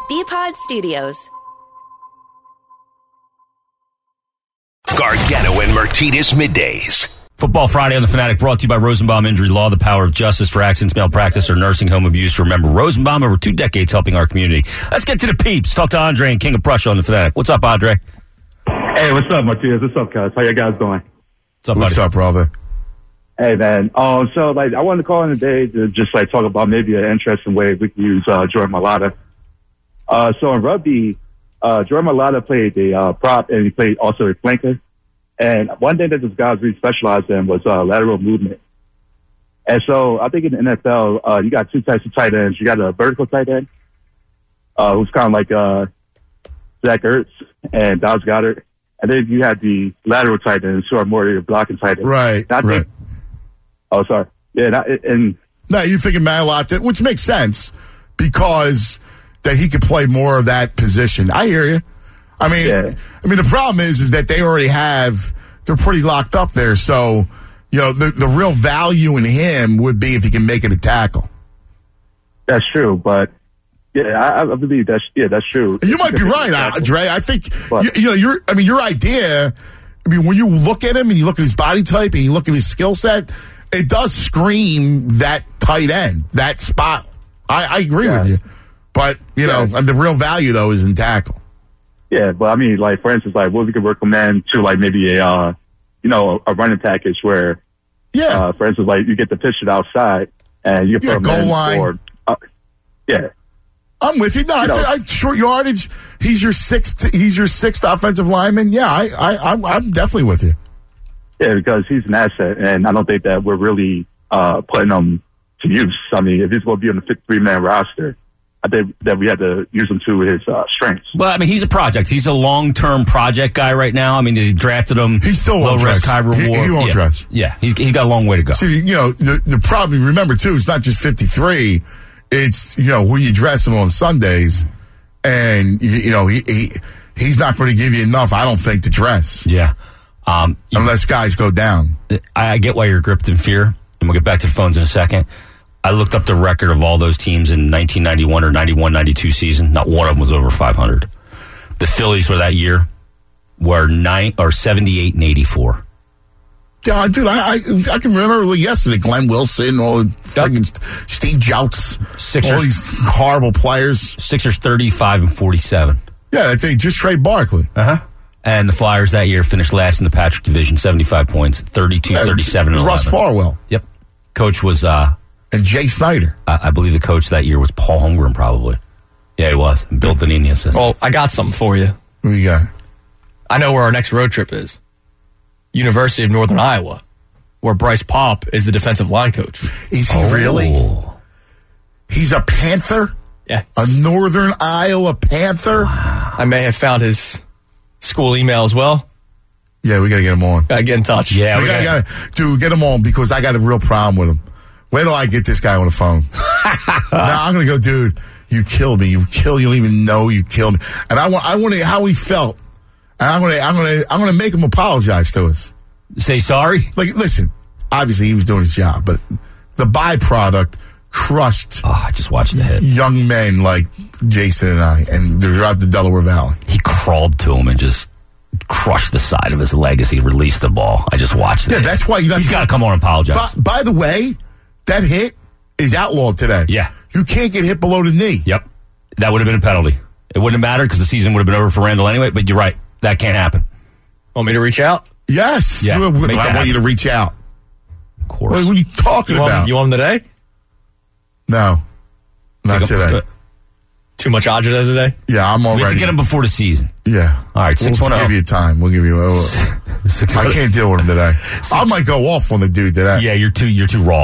BPod Studios. Gargano and Martinez middays. Football Friday on the Fanatic, brought to you by Rosenbaum Injury Law, the power of justice for accidents, malpractice, or nursing home abuse. Remember, Rosenbaum, over 2 decades helping our community. Let's get to the peeps. Talk to Andre and King of Prussia on the Fanatic. What's up, Andre? Hey, what's up, Martinez? What's up, guys? How you guys doing? What's up, buddy? What's up, brother? Hey, man. So, I wanted to call in today to just, talk about maybe an interesting way we can use Jordan Mailata. So, in rugby, Jordan Mailata played a prop, and he played also a flanker. And one thing that this guys really specialized in was lateral movement. And so I think in the NFL, you got 2 types of tight ends. You got a vertical tight end, who's kind of like Zach Ertz and Dallas Goedert. And then you have the lateral tight ends who are more your blocking tight ends. Right, right. Oh, sorry. Yeah, no, you're thinking Mailata, which makes sense because that he could play more of that position. I hear you. I mean, the problem is that they already they're pretty locked up there. So, the real value in him would be if he can make it a tackle. That's true, but I believe that's true. You might be right, Dre. I think your idea. I mean, when you look at him and you look at his body type and you look at his skill set, it does scream that tight end, that spot. I agree with you, but the real value though is in tackle. Yeah, but I mean, for instance, what we could recommend to maybe a running package where, for instance, you get the pitch it outside and you can put him goal line. Or, I'm with you. No, I short yardage. He's your sixth offensive lineman. Yeah, I'm definitely with you. Yeah, because he's an asset, and I don't think that we're really putting him to use. I mean, if he's going to be on the 53-man roster, I think that we had to use him to his strengths. Well, I mean, he's a project. He's a long-term project guy right now. I mean, they drafted him. He's still low-risk, high reward. He won't dress. Yeah, he's got a long way to go. See, the problem, remember, too, it's not just 53. It's, who you dress him on Sundays. And, he's not going to give you enough, I don't think, to dress. Yeah. Unless guys go down. I get why you're gripped in fear, and we'll get back to the phones in a second. I looked up the record of all those teams in 1991 or 91-92 season. Not one of them was over 500. The Phillies were that year were 78 and 84. Yeah, dude, I can remember yesterday Glenn Wilson, all freaking Steve Jouts, Sixers, all these horrible players. Sixers 35 and 47. Yeah, they just trade Barkley. And the Flyers that year finished last in the Patrick Division, 75 points, 32, 37, and 11. Russ Farwell. Yep. Coach was... and Jay Snyder. I believe the coach that year was Paul Holmgren, probably. Yeah, he was. And Bill Danini assistant. Well, I got something for you. Who you got? I know where our next road trip is. University of Northern Iowa, where Bryce Popp is the defensive line coach. Is he really? He's a Panther? Yeah. A Northern Iowa Panther? Wow. I may have found his school email as well. Yeah, we got to get him on. Got to get in touch. Yeah, we got get him on because I got a real problem with him. Wait till I get this guy on the phone. Now I'm going to go, dude, you killed me. You don't even know you killed me. And I want to how he felt. And I'm going to make him apologize to us. Say sorry? Listen, obviously he was doing his job, but the byproduct crushed I just watched the hit. Young men like Jason and I, and throughout the Delaware Valley. He crawled to him and just crushed the side of his leg as he released the ball. I just watched it. Yeah, that's why he's got to come on and apologize. By the way, that hit is outlawed today. Yeah. You can't get hit below the knee. Yep. That would have been a penalty. It wouldn't have mattered because the season would have been over for Randall anyway, but you're right. That can't happen. Want me to reach out? Yes. Yeah, I want you to reach out. Of course. What are you talking about? You want him today? No. Not today. Too much agita today? Yeah, I'm already. We have to get him before the season. Yeah. All right, 610. We'll give you time. We'll give you. I can't deal with him today. I might go off on the dude today. Yeah, you're too raw.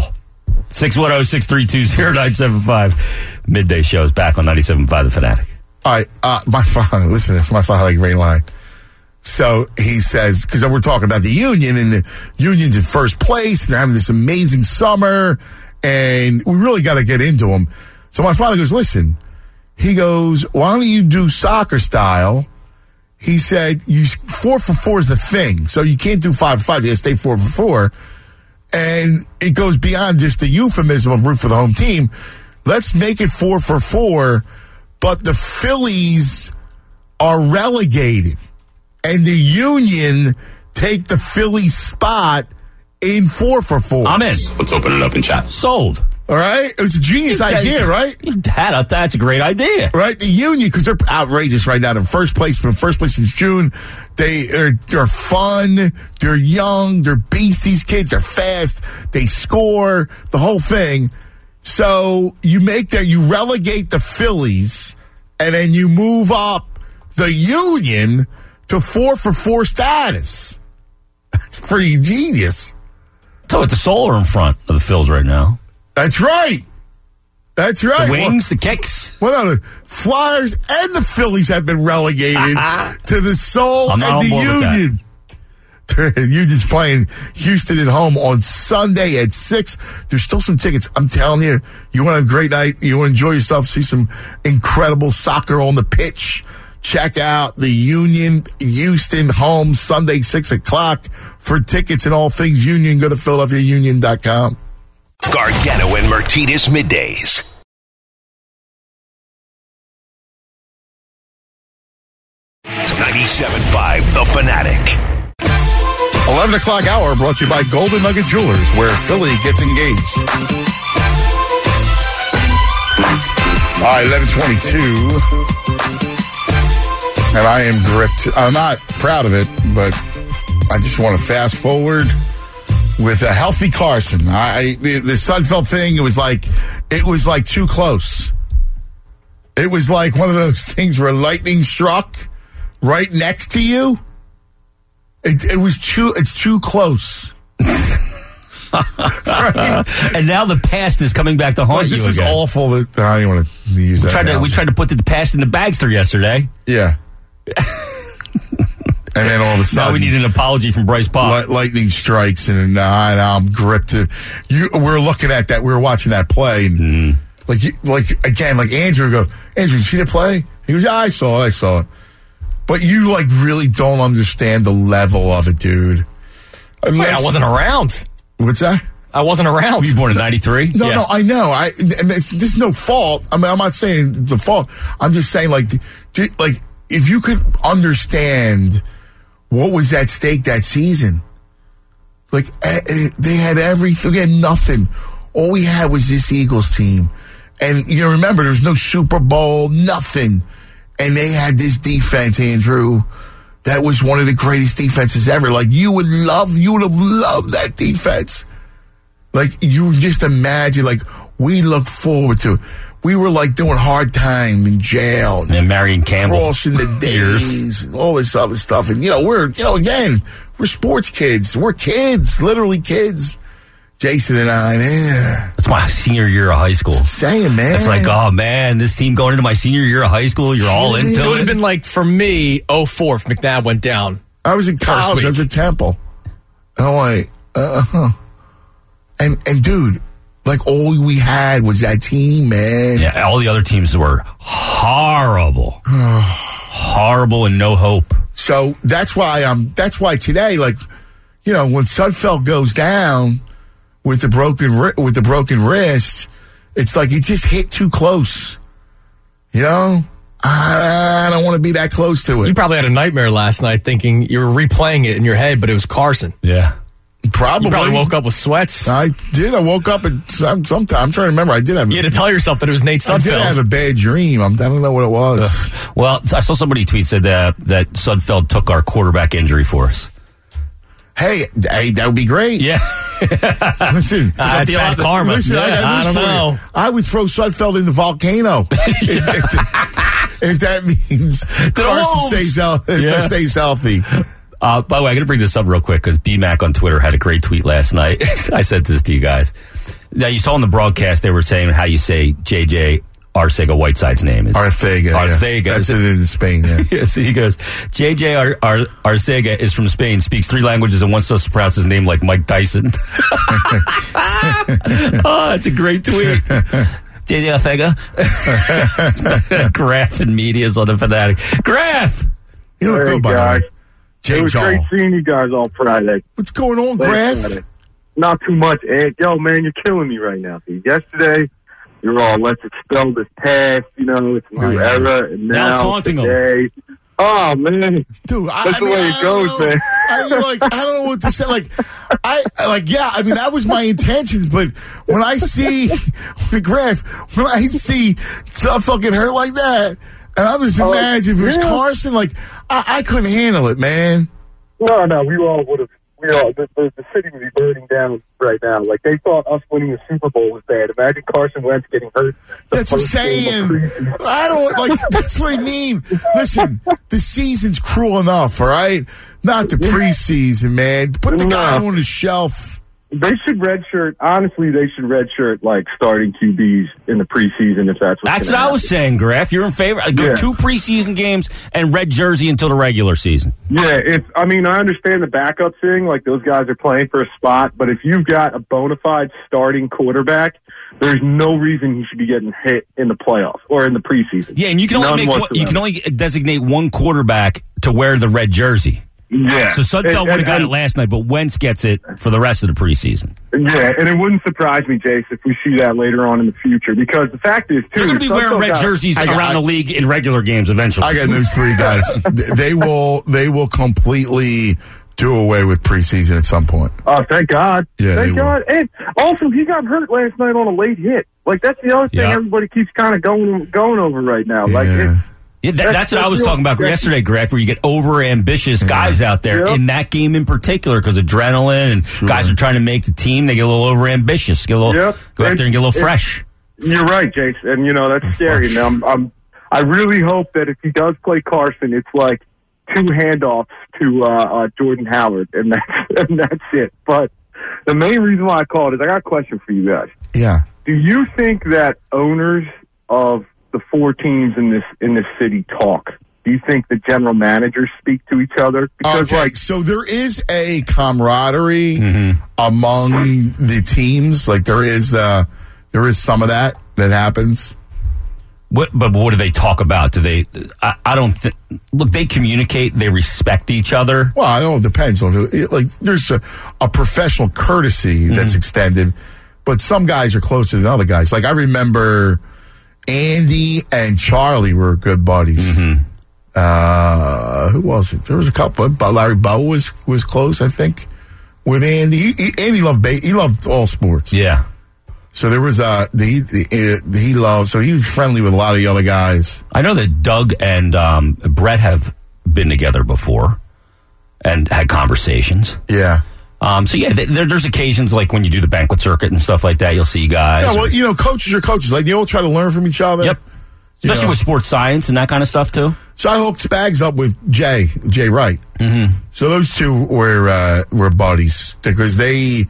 610-632-0975. Midday show is back on 97.5 The Fanatic. All right, my father. Listen, it's my father, like Ray line. So he says, because we're talking about the Union, and the Union's in first place, and they're having this amazing summer, and we really got to get into them. So my father goes, listen. He goes, why don't you do soccer style? He said, 4-for-4 is the thing. So you can't do 5-for-5. You got to stay 4-for-4. And it goes beyond just the euphemism of root for the home team. Let's make it 4-for-4, but the Phillies are relegated, and the Union take the Phillies spot in 4 for 4. I'm in. Let's open it up and chat. Sold. All right? It was a genius idea, right? That's a great idea. Right? The Union, because they're outrageous right now. They're first place since June. They're fun. They're young. They're beasts. These kids are fast. They score. The whole thing. So you relegate the Phillies, and then you move up the Union to 4 for 4 status. That's pretty genius. So with the Solar in front of the Phils right now. That's right. That's right. The Wings, the Kicks. Well, the Flyers and the Phillies have been relegated to the Soul and the Union. Union's playing Houston at home on Sunday at 6. There's still some tickets. I'm telling you, you want to have a great night. You want to enjoy yourself, see some incredible soccer on the pitch. Check out the Union Houston home Sunday, 6 o'clock. For tickets and all things Union, go to PhiladelphiaUnion.com. Gargano and Martinez Middays. $97.5 The Fanatic. 11 o'clock hour brought to you by Golden Nugget Jewelers, where Philly gets engaged. All right, 11:22. And I am gripped. I'm not proud of it, but I just want to fast forward with a healthy Carson. The Sudfeld thing, it was like too close. It was like one of those things where lightning struck right next to you. It's too close. Right? And now the past is coming back to haunt you again. This is awful. I don't even want to use that. We tried to put the past in the bagster yesterday. Yeah. And then all of a sudden, now we need an apology from Bryce Pop. Lightning strikes, and now I'm gripped. We're looking at that. We were watching that play, and like Andrew go, Andrew, you see the play? He goes, yeah, I saw it. But you really don't understand the level of it, dude. I wasn't around. What's that? I wasn't around. Were you born in 93? No, I know. There's no fault. I mean, I'm not saying it's a fault. I'm just saying, if you could understand what was at stake that season, they had everything. We had nothing. All we had was this Eagles team. And you remember, there's no Super Bowl, nothing. And they had this defense, Andrew, that was one of the greatest defenses ever. You would have loved that defense. You just imagine, we look forward to it. We were doing hard time in jail. And Marion Campbell. Crossing the days and all this other stuff. And, we're sports kids. We're kids, literally kids. Jason and I, man. That's my senior year of high school. I'm saying, man. It's oh, man, this team going into my senior year of high school, you're all into it. It would have been for me, 04 if McNabb went down. I was in college. I was at Temple. And I'm And dude, all we had was that team, man. Yeah, all the other teams were horrible. Horrible and no hope. So that's why today, when Sudfeld goes down with the broken wrist, it's it just hit too close. I don't want to be that close to it. You probably had a nightmare last night thinking you were replaying it in your head, but it was Carson. Yeah. Probably. You probably woke up with sweats. I did. I woke up at sometime. I'm trying to remember. I did have. You had to tell yourself that it was Nate Sudfeld. I did have a bad dream. I don't know what it was. Well, I saw somebody tweet said that Sudfeld took our quarterback injury for us. Hey, that would be great. Yeah. Listen, that's bad karma. Listen, I don't know. I would throw Sudfeld in the volcano if that means Carson stays healthy. By the way, I'm going to bring this up real quick because BMac on Twitter had a great tweet last night. I sent this to you guys. Now, you saw in the broadcast, they were saying how you say J.J. Arcega-Whiteside's name is. Arcega. Arcega. Yeah. That's it in Spain, yeah. Yeah, so he goes, J.J. Arcega is from Spain, speaks 3 languages, and wants us to pronounce his name like Mike Tyson. Oh, that's a great tweet. J.J. Arcega. Graf and Media's on the Fanatic. Graf! You look good, by the way. It was great seeing you guys on Friday. What's going on, Graf? Not too much, Ed. Yo, man, you're killing me right now. See, yesterday, You're all, let's expel this past, it's a new era, and now it's haunting today. them. Oh, man. Dude, that's the way it goes, man. I don't know what to say. That was my intentions, but when I see stuff fucking hurt like that, and I'm just imagining if it was Carson, I couldn't handle it, man. No, we all would have. The city would be burning down right now. Like, they thought us winning the Super Bowl was bad. Imagine Carson Wentz getting hurt. That's what I'm saying. That's what I mean. Listen, the season's cruel enough, all right? Not the preseason, man. Put the guy on the shelf. They should redshirt. Honestly, they should redshirt starting QBs in the preseason if that's what I was saying, Graff. You're in favor. Go 2 preseason games and red jersey until the regular season. Yeah, I understand the backup thing. Like, those guys are playing for a spot, but if you've got a bona fide starting quarterback, there's no reason he should be getting hit in the playoffs or in the preseason. Yeah, and you can only designate one quarterback to wear the red jersey. Yeah. So Sudfeld would have got it last night, but Wentz gets it for the rest of the preseason. Yeah, and it wouldn't surprise me, Jace, if we see that later on in the future, because the fact is, too, they're going to be wearing red jerseys around the league in regular games eventually. I got news for you guys. They will completely do away with preseason at some point. Oh, thank God. Yeah, thank God. And also, he got hurt last night on a late hit. That's the other thing everybody keeps kind of going over right now. Yeah. That's what I was talking about yesterday, Greg, where you get over-ambitious guys out there in that game in particular because adrenaline and guys are trying to make the team. They get a little over-ambitious. Go out there and get a little fresh. You're right, Jace. And, that's scary. And I really hope that if he does play Carson, it's like 2 handoffs to Jordan Howard, and that's it. But the main reason why I called is I got a question for you guys. Yeah. Do you think that owners of the 4 teams in this city talk? Do you think the general managers speak to each other? Because so there is a camaraderie among the teams. There is some of that happens. But what do they talk about? Do they? I don't think. Look, they communicate. They respect each other. Well, it all depends on who. There's a professional courtesy that's extended, but some guys are closer than other guys. I remember Andy and Charlie were good buddies. Who was it? There was a couple. Larry Bow was close, I think, with Andy. Andy loved all sports. Yeah. So there was he loved. So he was friendly with a lot of the other guys. I know that Doug and Brett have been together before and had conversations. Yeah. There's occasions like when you do the banquet circuit and stuff like that, you'll see guys. Yeah, well, coaches are coaches. They all try to learn from each other. Yep. Especially with sports science and that kind of stuff, too. So I hooked Spags up with Jay Wright. So those two were buddies because they,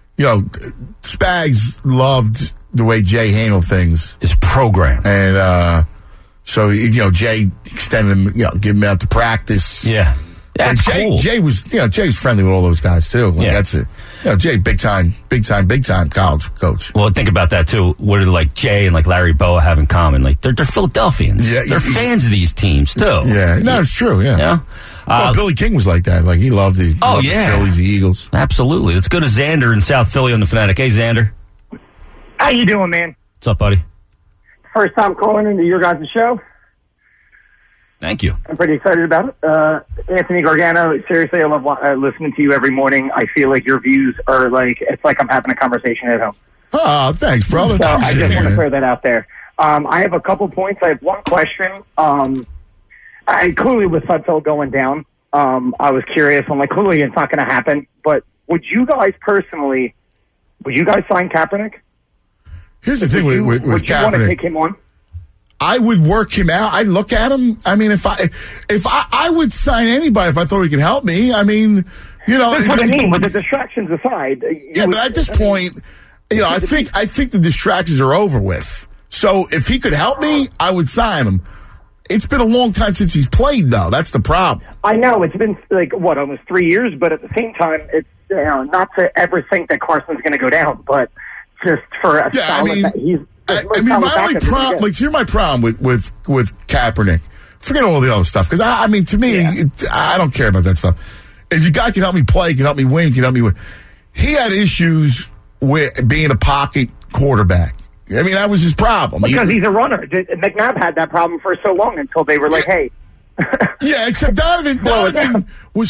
Spags loved the way Jay handled things. His program. And so, Jay extended him, give him out to practice. Yeah. That's cool. Jay was friendly with all those guys too. That's it. Jay, big time college coach. Well, think about that too. What do Jay and Larry Boa have in common? They're Philadelphians. Yeah, they're fans of these teams too. Yeah, no, it's true. Yeah. Well, Billy King was like that. He loved the Phillies, the Eagles. Absolutely. Let's go to Xander in South Philly on the Fanatic. Hey, Xander. How you doing, man? What's up, buddy? First time calling into your guys' show. Thank you. I'm pretty excited about it. Anthony Gargano, seriously, I love listening to you every morning. I feel like your views are it's like I'm having a conversation at home. Oh, thanks, brother. So I just want to throw that out there. I have a couple points. I have one question. Clearly with Sudfeld going down, I was curious. I'm clearly it's not going to happen. But would you guys personally, sign Kaepernick? Here's the thing with Kaepernick. Would you want to take him on? I would work him out. I'd look at him. I mean, if I would sign anybody if I thought he could help me. I mean, That's what I mean. With the distractions aside. But at this point, I think the distractions are over with. So if he could help me, I would sign him. It's been a long time since he's played, though. That's the problem. I know. It's been, almost 3 years, but at the same time, it's, not to ever think that Carson's going to go down, but just for a solid... my only problem, here's my problem with Kaepernick. Forget all the other stuff, because, to me, I don't care about that stuff. If your guy can help me play, can help me win, can help me win. He had issues with being a pocket quarterback. I mean, that was his problem. Because he's a runner. McNabb had that problem for so long until they were like, hey. Yeah, except Donovan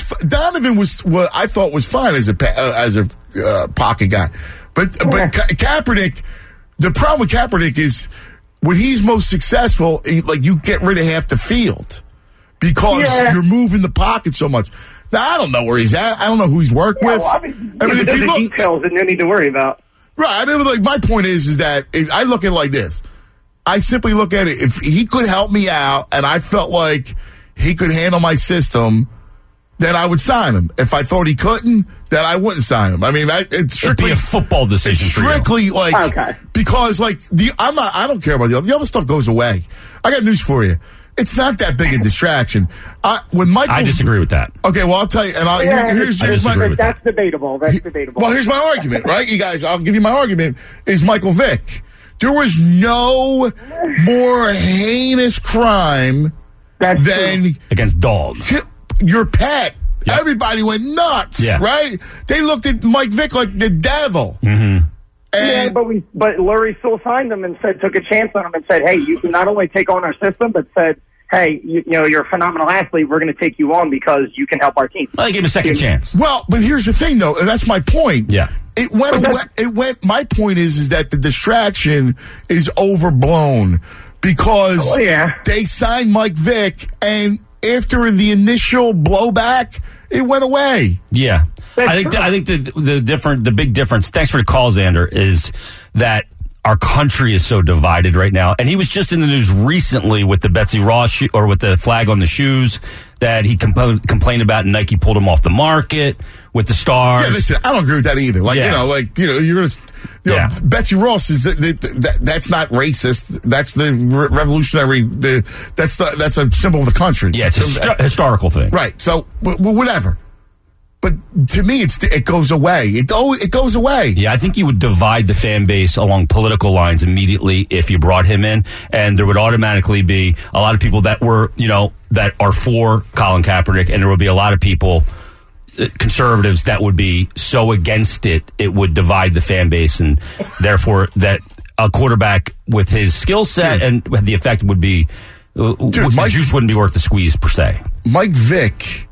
was what I thought was fine as a pocket guy. But Kaepernick, the problem with Kaepernick is when he's most successful, you get rid of half the field because you're moving the pocket so much. Now, I don't know where he's at. I don't know who he's worked with. Well, if you look, details that you need to worry about. Right. I mean, my point is that I look at it like this. I simply look at it. If he could help me out and I felt like he could handle my system, then I would sign him. If I thought he couldn't, then I wouldn't sign him. I mean, it's strictly It'd be a football decision. It's strictly because I don't care about the other stuff goes away. I got news for you. It's not that big a distraction. I disagree with that. Okay, well I'll tell you. And that's debatable. That's debatable. Well, here's my argument, right? You guys, I'll give you my argument. Is Michael Vick? There was no more heinous crime than against dogs. Your pet. Yep. Everybody went nuts, right? They looked at Mike Vick like the devil. Mm-hmm. But Lurie still signed him and took a chance on him and said, hey, you can not only take on our system, but said, hey, you're a phenomenal athlete. We're going to take you on because you can help our team. Well, they gave him a second chance. Well, but here's the thing, though, and that's my point. Yeah. It went. My point is that the distraction is overblown because they signed Mike Vick, and after the initial blowback, it went away. Yeah. I think the big difference, thanks for the call, Xander, is that our country is so divided right now. And he was just in the news recently with the Betsy Ross or with the flag on the shoes that he complained about, and Nike pulled him off the market with the stars. Yeah, listen, I don't agree with that either. You're going to, Betsy Ross is that's not racist. That's the revolutionary. That's a symbol of the country. Yeah, it's a historical thing, right? So whatever. But to me, it goes away. It goes away. Yeah, I think you would divide the fan base along political lines immediately if you brought him in, and there would automatically be a lot of people that were, that are for Colin Kaepernick, and there would be a lot of people, conservatives, that would be so against it, it would divide the fan base, and therefore that a quarterback with his skill set and the effect would be, the juice wouldn't be worth the squeeze per se. Mike Vick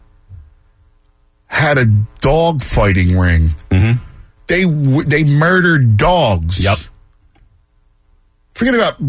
had a dog fighting ring. Mm-hmm. They murdered dogs. Yep. Forget about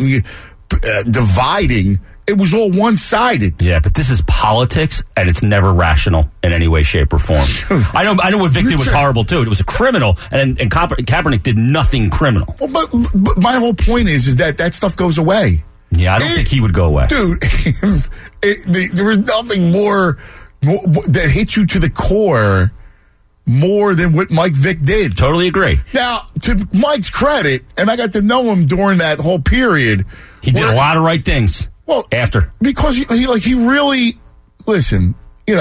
dividing. It was all one-sided. Yeah, but this is politics, and it's never rational in any way, shape, or form. I know what Vic did was horrible, too. It was a criminal, and Kaepernick did nothing criminal. Well, but my whole point is that stuff goes away. Yeah, I don't think he would go away. Dude, there was nothing more that hits you to the core more than what Mike Vick did. Totally agree. Now, to Mike's credit, and I got to know him during that whole period. He did a lot of right things. Well, after. Because he really, listen,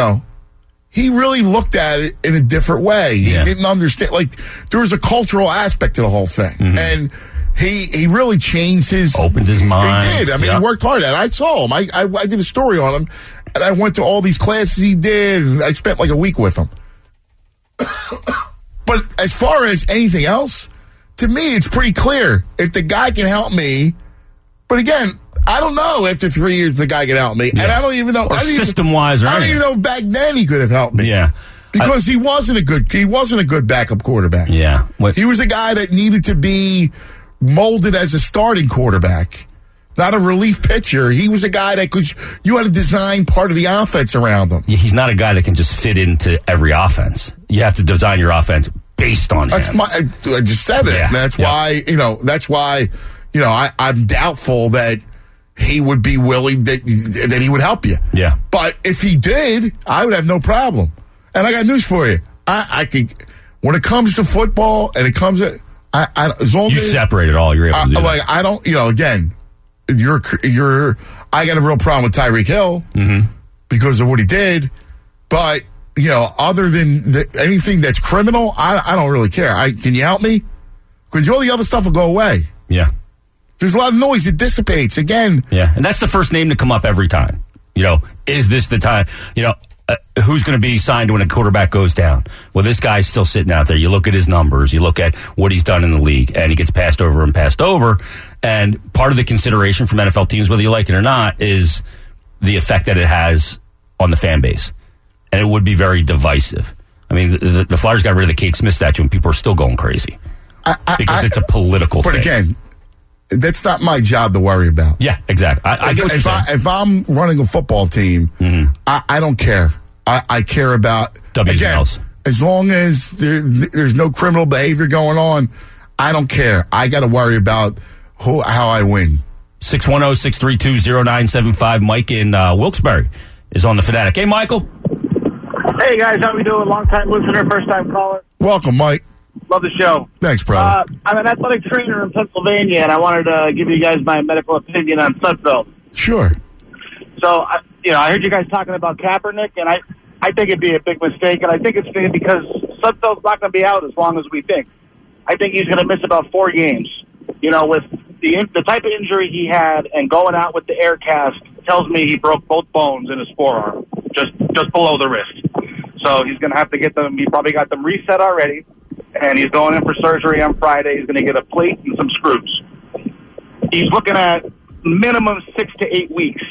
he really looked at it in a different way. He didn't understand. There was a cultural aspect to the whole thing. Mm-hmm. And he really changed opened his mind. He did. I mean, he worked hard at it. I saw him. I did a story on him. And I went to all these classes he did, and I spent like a week with him. But as far as anything else, to me, it's pretty clear. If the guy can help me, but again, I don't know after 3 years the guy can help me. Yeah. And I don't even know. System-wise, I don't even know if back then he could have helped me. Yeah. Because he wasn't a good backup quarterback. Yeah. He was a guy that needed to be molded as a starting quarterback. Not a relief pitcher. He was a guy that you had to design part of the offense around him. Yeah, he's not a guy that can just fit into every offense. You have to design your offense based on him. I just said it. Yeah. That's why, I'm doubtful that he would be willing that he would help you. Yeah. But if he did, I would have no problem. And I got news for you. I could, when it comes to football and it comes to, as long as separate it all, you're able to do that. I don't, again, I got a real problem with Tyreek Hill because of what he did, but other than anything that's criminal, I don't really care. Can you help me? Because all the other stuff will go away. Yeah, there's a lot of noise. It dissipates again. Yeah, and that's the first name to come up every time. Is this the time? who's going to be signed when a quarterback goes down? Well, this guy's still sitting out there. You look at his numbers. You look at what he's done in the league, and he gets passed over and passed over. And part of the consideration from NFL teams, whether you like it or not, is the effect that it has on the fan base. And it would be very divisive. I mean, the Flyers got rid of the Kate Smith statue, and people are still going crazy because it's a political thing. But again, that's not my job to worry about. Yeah, exactly. If I'm running a football team, I don't care. I care about W's. As long as there's no criminal behavior going on, I don't care. I got to worry about how I win. 610-632-0975. Mike in Wilkes-Barre is on the Fanatic. Hey, Michael. Hey, guys. How we doing? Long-time listener, first-time caller. Welcome, Mike. Love the show. Thanks, brother. I'm an athletic trainer in Pennsylvania, and I wanted to give you guys my medical opinion on Sudfeld. Sure. So, I heard you guys talking about Kaepernick, and I think it'd be a big mistake, and I think it's because Sudfeld's not going to be out as long as we think. I think he's going to miss about 4 games. With the type of injury he had and going out with the air cast tells me he broke both bones in his forearm, just below the wrist. So he's going to have to get them. He probably got them reset already, and he's going in for surgery on Friday. He's going to get a plate and some screws. He's looking at minimum 6 to 8 weeks.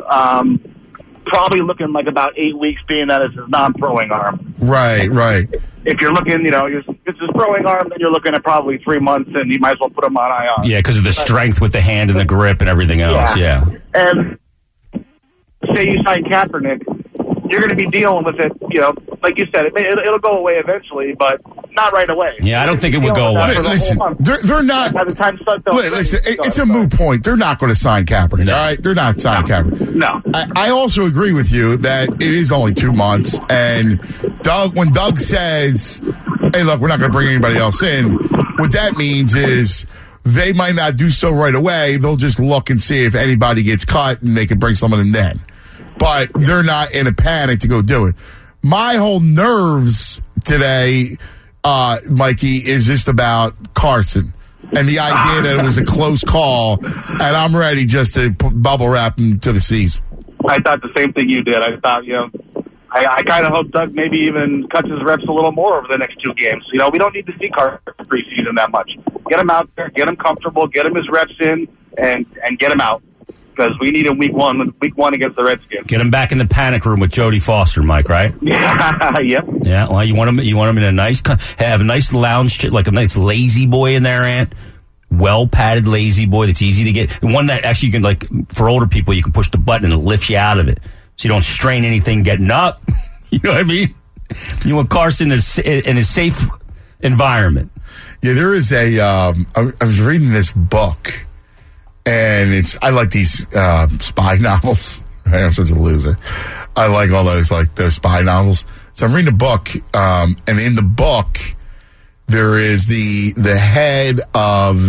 Probably looking like about 8 weeks, being that it's his non-throwing arm. Right. If you're looking, it's his throwing arm, then you're looking at probably 3 months, and you might as well put him on IR. Yeah, because of the strength with the hand and the grip and everything else. Yeah. And say you sign Kaepernick, you're going to be dealing with it, like you said, it'll go away eventually, but not right away. Yeah, I don't think it would go away. Listen, they're not. By the time listen, it's a moot point. They're not going to sign Kaepernick. No. All right, they're not signing Kaepernick. No. I also agree with you that it is only 2 months, and when Doug says, "Hey, look, we're not going to bring anybody else in," what that means is they might not do so right away. They'll just look and see if anybody gets cut, and they can bring someone in then. But they're not in a panic to go do it. My whole nerves today, Mikey, is just about Carson and the idea that it was a close call, and I'm ready just to bubble wrap him to the season. I thought the same thing you did. I thought, I kind of hope Doug maybe even cuts his reps a little more over the next 2 games. We don't need to see Carson preseason that much. Get him out there, get him comfortable, get him his reps in, and get him out. Because we need him week one against the Redskins. Get him back in the panic room with Jodie Foster, Mike, right? Yeah, yep. Yeah, well, you want him in a nice, have a nice lounge, like a nice lazy boy in there, Ant. Well-padded lazy boy that's easy to get. One that actually you can, for older people, you can push the button and it lifts you out of it. So you don't strain anything getting up. You know what I mean? You want Carson in a safe environment. Yeah, there is I was reading this book. And I like these spy novels. I'm such a loser. I like all those spy novels. So I'm reading a book, and in the book there is the head of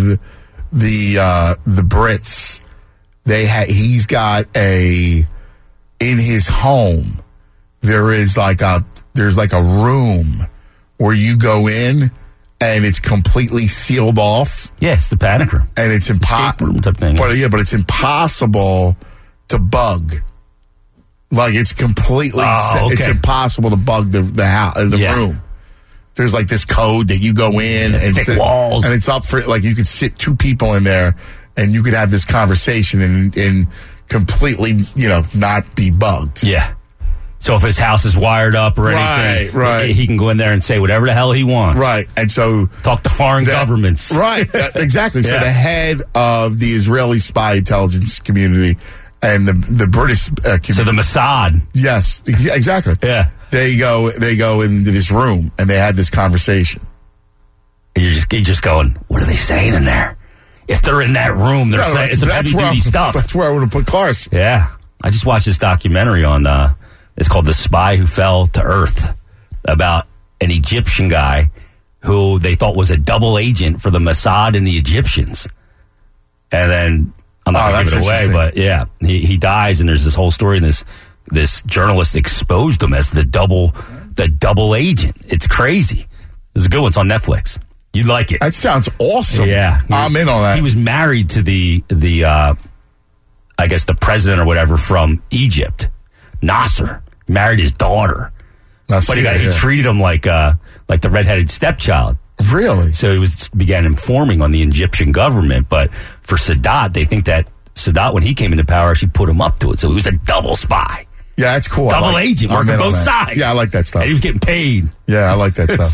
the Brits. He's got in his home. There's like a room where you go in. And it's completely sealed off. Yeah, it's the panic room. And it's impossible. But it's impossible to bug. Like it's completely. It's impossible to bug the room. There's like this code that you go in and thick walls, and it's up for you could sit 2 people in there, and you could have this conversation and completely not be bugged. Yeah. So if his house is wired up or anything, right. He can go in there and say whatever the hell he wants. Right. And so talk to foreign governments. Right. Exactly. So the head of the Israeli spy intelligence community and the British community. So the Mossad. Yes. Exactly. Yeah. They go into this room and they have this conversation. And you're just going, what are they saying in there? If they're in that room, they're saying it's some heavy duty stuff. That's where I want to put Carson. Yeah. I just watched this documentary on it's called The Spy Who Fell to Earth, about an Egyptian guy who they thought was a double agent for the Mossad and the Egyptians. And then, I'm not going to give it away, but yeah, he dies, and there's this whole story, and this journalist exposed him as the double agent. It's crazy. It's a good one. It's on Netflix. You'd like it. That sounds awesome. Yeah. I'm in on that. He was married to the I guess the president or whatever from Egypt. Nasser. Married his daughter. That's But it, he treated him like the redheaded stepchild. Really? So he began informing on the Egyptian government. But for Sadat, they think that Sadat, when he came into power, actually put him up to it. So he was a double spy. Yeah, that's cool. Double agent, working both sides. Yeah, I like that stuff. And he was getting paid. Yeah, I like that stuff.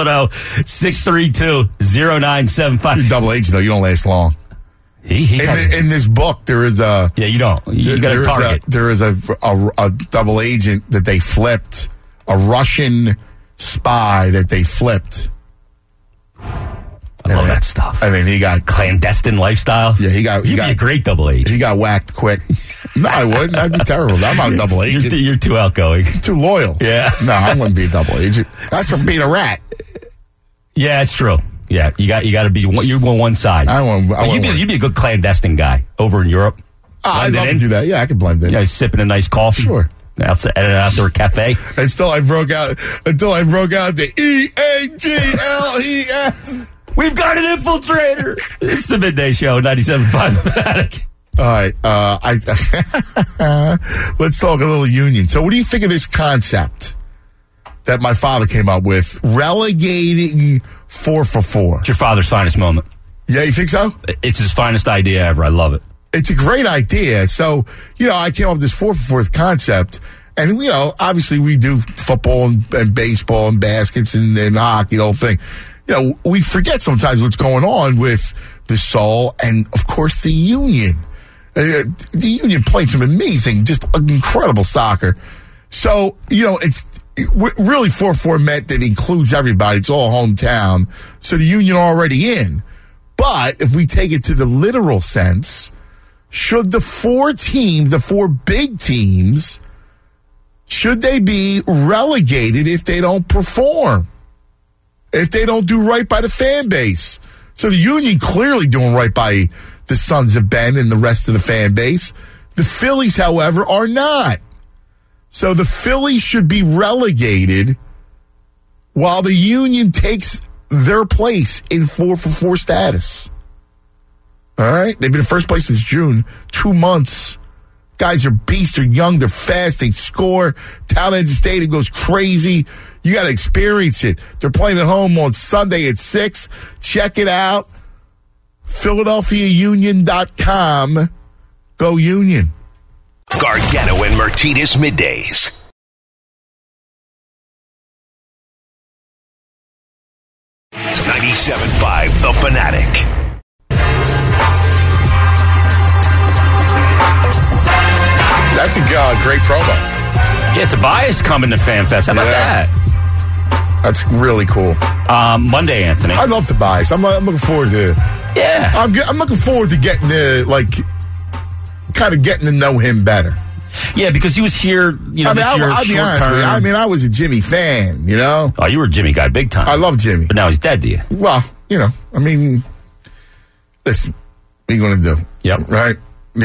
610-632-0975. Double agent, though, you don't last long. In this book, there is a... Yeah, you don't. You got a target. There is a double agent that they flipped, a Russian spy that they flipped. I love that stuff. I mean, he got... Clandestine lifestyle. Yeah, he got... You'd be a great double agent. He got whacked quick. No, I wouldn't. I'd be terrible. I'm not a double agent. You're too outgoing. Too loyal. Yeah. No, I wouldn't be a double agent. That's for being a rat. Yeah, it's true. Yeah, you got to be... You're on one side. You'd be a good clandestine guy over in Europe. I'd love to do that. Yeah, I could blend in. You know, sipping a nice coffee. Sure. Outside at an outdoor cafe. Until I broke out the EAGLES. We've got an infiltrator. It's the Midday Show, 97.5 The Fanatic. All right. Let's talk a little Union. So what do you think of this concept that my father came up with, relegating 4-for-4? It's your father's finest moment. Yeah, you think so? It's his finest idea ever. I love it. It's a great idea. So, I came up with this 4-for-4 concept. And, obviously we do football and baseball and baskets and hockey, the whole thing. We forget sometimes what's going on with the Soul and, of course, the Union. The Union played some amazing, just incredible soccer. So, it's really 4-4 meant that it includes everybody. It's all hometown. So the Union already in. But if we take it to the literal sense, should the four big teams, should they be relegated if they don't perform? If they don't do right by the fan base? So the Union clearly doing right by the Sons of Ben and the rest of the fan base. The Phillies, however, are not. So the Phillies should be relegated while the Union takes their place in 4-for-4 status. All right? They've been in first place since June. 2 months. Guys are beasts. They're young. They're fast. They score. Talent Stadium goes crazy. You got to experience it. They're playing at home on Sunday at 6. Check it out. PhiladelphiaUnion.com. Go Union. Gargano and Martinez Middays. $97.5 The Fanatic. That's a great promo. Yeah, Tobias coming to FanFest. How about that? That's really cool. Monday, Anthony. I love Tobias. I'm looking forward to. Yeah, I'm looking forward to getting kind of getting to know him better. Yeah, because he was here. I'll be honest with you. I was a Jimmy fan. Oh, you were a Jimmy guy, big time. I love Jimmy, but now he's dead to you. Well, listen. What are you going to do? Yep. Right.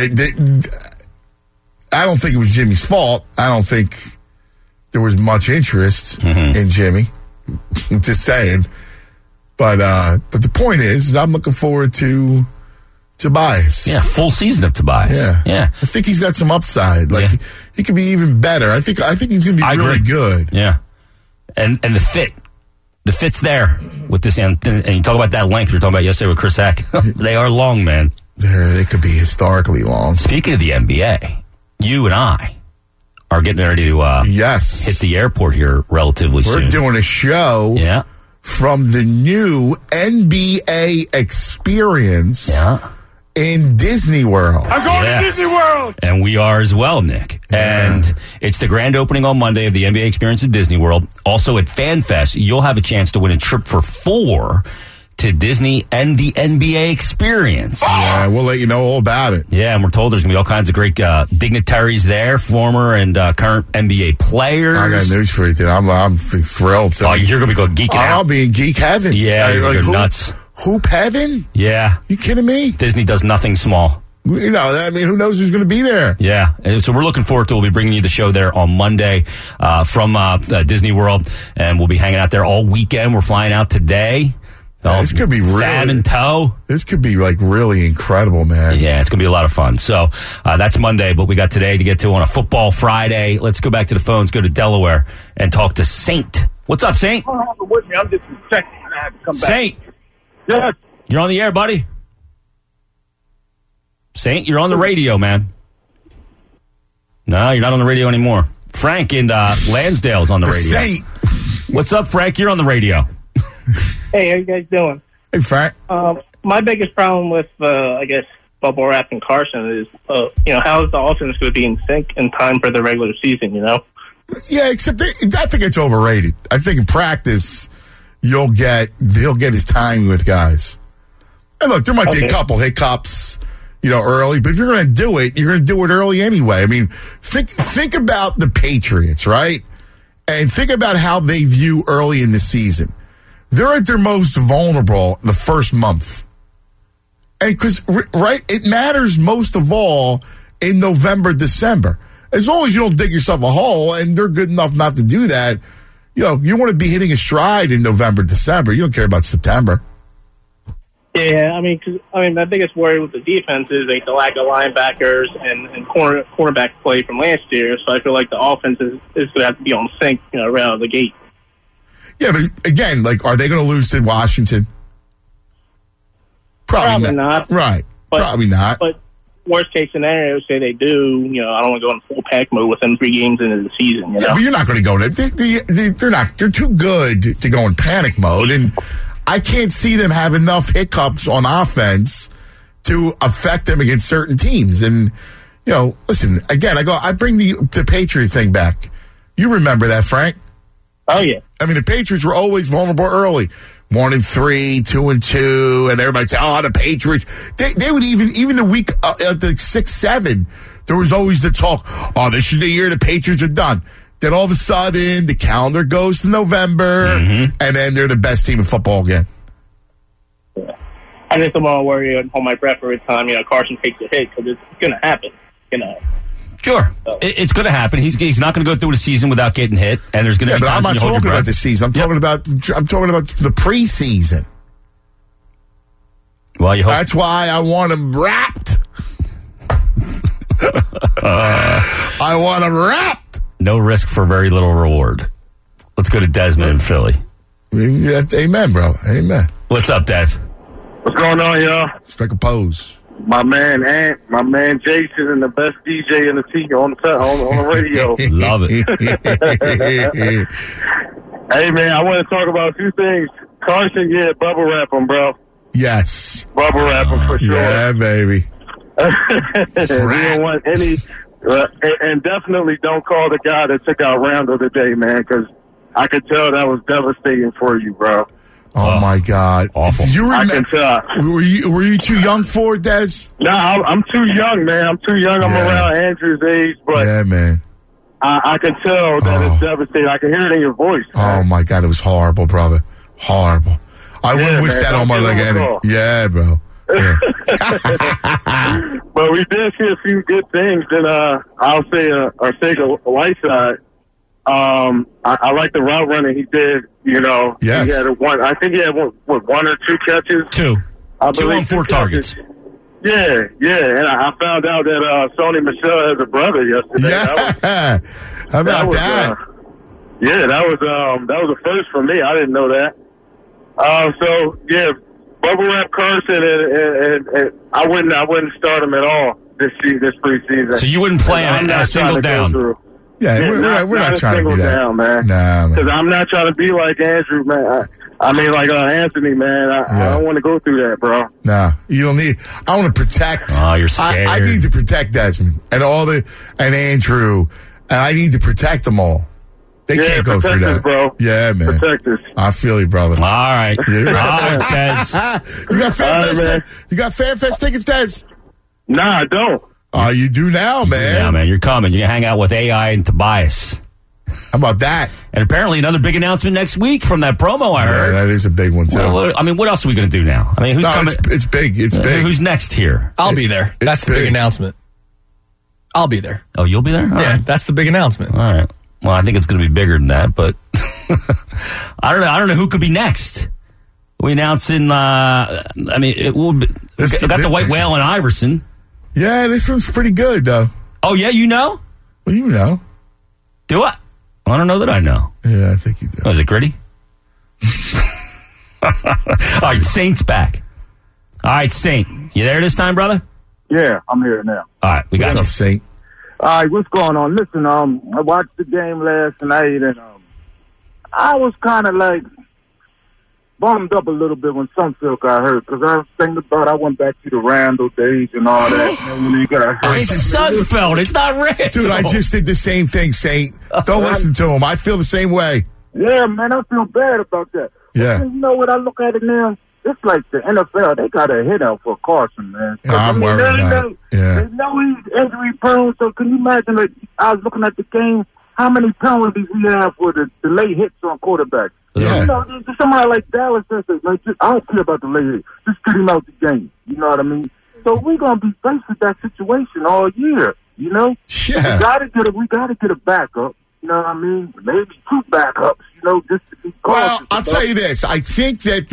I don't think it was Jimmy's fault. I don't think there was much interest in Jimmy. Just saying. But the point is I'm looking forward to Tobias. Yeah, full season of Tobias. Yeah. I think he's got some upside. He could be even better. I think he's going to be really good. Yeah. And the fit. The fit's there with this. And you talk about that length we were talking about yesterday with Chris Heck. They are long, man. They could be historically long. Speaking of the NBA, you and I are getting ready to hit the airport here relatively soon. We're doing a show from the new NBA experience in Disney World. I'm going to Disney World! And we are as well, Nick. Yeah. And it's the grand opening on Monday of the NBA experience at Disney World. Also at FanFest, you'll have a chance to win a trip for 4 to Disney and the NBA experience. Yeah, we'll let you know all about it. Yeah, and we're told there's going to be all kinds of great dignitaries there, former and current NBA players. I got news for you, dude. I'm thrilled. You're going to be going geeking out. I'll be in geek heaven. Yeah, you're nuts. Hoop heaven? Yeah. You kidding me? Disney does nothing small. Who knows who's going to be there? Yeah. So we're looking forward to it. We'll be bringing you the show there on Monday from Disney World, and we'll be hanging out there all weekend. We're flying out today. This could be really, Fab and Toe. This could be like really incredible, man. Yeah, it's going to be a lot of fun. So that's Monday, but we got today to get to on a Football Friday. Let's go back to the phones, go to Delaware, and talk to Saint. What's up, Saint? I don't have it with me. I'm just checking. I have to come back. Saint. Yes. You're on the air, buddy. Saint, you're on the radio, man. No, you're not on the radio anymore. Frank in Lansdale's on the radio. Saint. What's up, Frank? You're on the radio. Hey, how you guys doing? Hey, Frank. My biggest problem with, I guess, bubble wrap and Carson is, how is the offense going to be in sync in time for the regular season, Yeah, except I think it's overrated. I think in practice, he'll get his timing with guys. And look, there might be a couple hiccups, early, but if you're going to do it, you're going to do it early anyway. I mean, think about the Patriots, right? And think about how they view early in the season. They're at their most vulnerable the first month. And because, right, it matters most of all in November, December. As long as you don't dig yourself a hole, and they're good enough not to do that, you want to be hitting a stride in November, December. You don't care about September. Yeah, my biggest worry with the defense is the lack of linebackers and cornerback play from last year. So I feel like the offense is going to have to be on sync, right out of the gate. Yeah, but again, are they going to lose to Washington? Probably not. Right. Probably not. But worst case scenario, say they do, I don't want to go in full pack mode with them 3 games into the season. Yeah, but you're not going to go there. They're not. They're too good to go in panic mode, and I can't see them have enough hiccups on offense to affect them against certain teams. And listen, again, I bring the Patriot thing back. You remember that, Frank? Oh yeah. The Patriots were always vulnerable early. 1-3, 2-2, and everybody say, "Oh, the Patriots." They would even the week at the 6-7, there was always the talk. "Oh, this is the year the Patriots are done." Then all of a sudden, the calendar goes to November, and then they're the best team in football again. Yeah. I just don't want to worry and hold my breath every time Carson takes a hit because it's going to happen. Sure, it's going to happen. He's not going to go through the season without getting hit, and there's going to be but times I'm not talking about the season. I'm talking about the preseason. Well, you hope that's why I want him wrapped. I want him wrapped. No risk for very little reward. Let's go to Desmond in Philly. Amen, bro. Amen. What's up, Des? What's going on, y'all? Strike a pose. My man Ant, my man Jason, and the best DJ in the team on the radio. Love it. Hey, man, I want to talk about 2 things. Carson, bubble wrap him, bro. Yes. Bubble wrap him for sure. Yeah, baby. We don't want any, and definitely don't call the guy that took out Randall today, man, because I could tell that was devastating for you, bro. Oh my God! Awful. Did you I can tell. Were you too young for it, Des? No, I'm too young, man. I'm too young. I'm around Andrew's age, but yeah, man. I can tell that it's devastating. I can hear it in your voice. Man. Oh my God, it was horrible, brother. Horrible. I wouldn't wish that on my leg. Yeah, bro. Yeah. But we did see a few good things, and I'll say Arcega Whiteside. I like the route running he did. Yes. He had I think he had 1 or 2 catches. 2. I 2 on 4 targets. Yeah, and I found out that Sony Michel has a brother yesterday. Yeah. How about that? That was a first for me. I didn't know that. Bubble wrap Carson, and I wouldn't start him at all this preseason. So you wouldn't play him a single down. Yeah, we're not trying to do that. Down, man. Nah, man. Because I'm not trying to be like Andrew, man. Like Anthony, man. I don't want to go through that, bro. Nah, you don't need. I want to protect. Oh, you're scared. I need to protect Desmond and Andrew, and I need to protect them all. They can't go through that, bro. Yeah, man. Protect us. I feel you, brother. All right. Yeah, All right, Des. You got FanFest tickets, Des? Nah, I don't. Oh, you do now, man. Yeah, man, you're coming. You're going to hang out with AI and Tobias. How about that? And apparently another big announcement next week from that promo I heard. Yeah, that is a big one, too. What else are we going to do now? Who's coming? It's big. It's big. Who's next here? I'll be there. That's the big announcement. I'll be there. Oh, you'll be there? All right. That's the big announcement. All right. Well, I think it's going to be bigger than that, but I don't know who could be next. We announcing, got the White Whale and Iverson. Yeah, this one's pretty good, though. Oh, yeah, you know? Well, you know. Do I? I don't know that I know. Yeah, I think you do. Oh, is it gritty? All right, Saint's back. All right, Saint. You there this time, brother? Yeah, I'm here now. All right, we got What's you. up, Saint? All right, what's going on? Listen, I watched the game last night, and I was kind of like bummed up a little bit when Sunfield got hurt, because I was thinking about, I went back to the Randall days and all that, and when he got hurt. It's Sunfeld. It's not Randall. Dude, I just did the same thing, Saint. Don't listen to him. I feel the same way. Yeah, man, I feel bad about that. Yeah. But you know what, I look at it now, it's like the NFL, they got a hit out for Carson, man. Yeah, I'm worried about it. Yeah. They know he's injury prone, so can you imagine, like, I was looking at the game, how many penalties we have for the late hits on quarterbacks. Yeah. You know, there's somebody like Dallas that says, like, I don't care about the late hit. Just get him out the game. You know what I mean? So we're going to be faced with that situation all year, you know? Yeah. We got to get a backup. You know what I mean? Maybe 2 backups, you know, just to be cautious. Well, I'll tell you this. I think that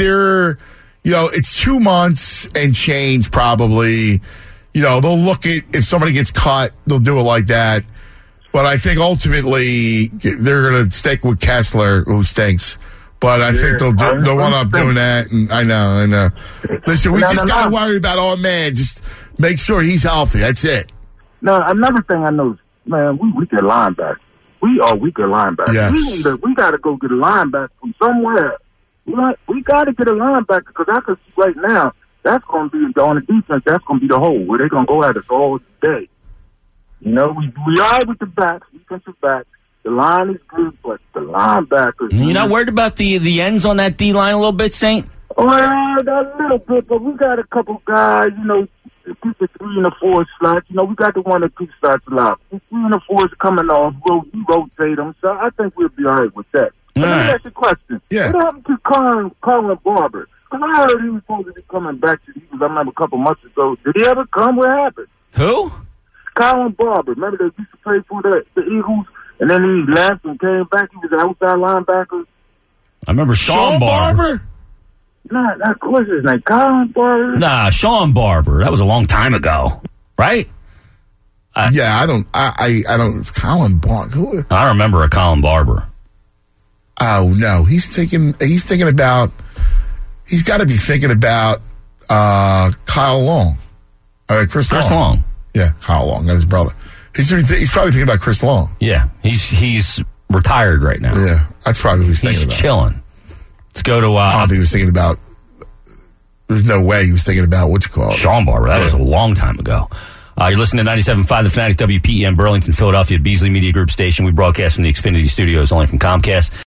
it's 2 months and change probably. You know, they'll look at, if somebody gets caught, they'll do it like that. But I think ultimately they're going to stick with Kessler, who stinks. But I think they'll end up doing that. And I know. Listen, we just got to worry about our man. Just make sure he's healthy. That's it. No, another thing I know is, man, we get linebackers. We are weaker linebackers. Yes. We got to go get a linebacker from somewhere. We got to get a linebacker, because I can see right now that's going to be on the defense. That's going to be the hole where they're going to go at us all day. You know, we are with the backs, defensive backs. The line is good, but the linebackers. You're not worried about the ends on that D line a little bit, Saint? Well, a little bit, but we got a couple guys. You know, keep the 3 and the 4 slots. You know, we got the 1 and 2 slots a lot. The 3 and the 4 is coming off. We rotate them, so I think we'll be all right with that. Let me ask you a question. Yeah. What happened to Colin Barber? Because I heard he was supposed to be coming back to the Eagles. I remember a couple months ago. Did he ever come? What happened? Who? Colin Barber. Remember they used to play for the Eagles, and then he left and came back. He was an outside linebacker. I remember Sean Barber. Nah, what's his name? Colin Barber? Nah, Sean Barber. That was a long time ago, right? Yeah, I don't. It's Colin Barber. I remember a Colin Barber. Oh no, he's thinking about. He's got to be thinking about Kyle Long. Chris Long. Yeah, Kyle Long, that's his brother. He's probably thinking about Chris Long. Yeah, he's retired right now. Yeah, that's probably what he's thinking about. He's chilling. Let's go to. I don't think he was thinking about. There's no way he was thinking about what you call it. Sean Barber. That was a long time ago. You're listening to 97.5 The Fanatic, WPEM, Burlington, Philadelphia, Beasley Media Group station. We broadcast from the Xfinity Studios, only from Comcast.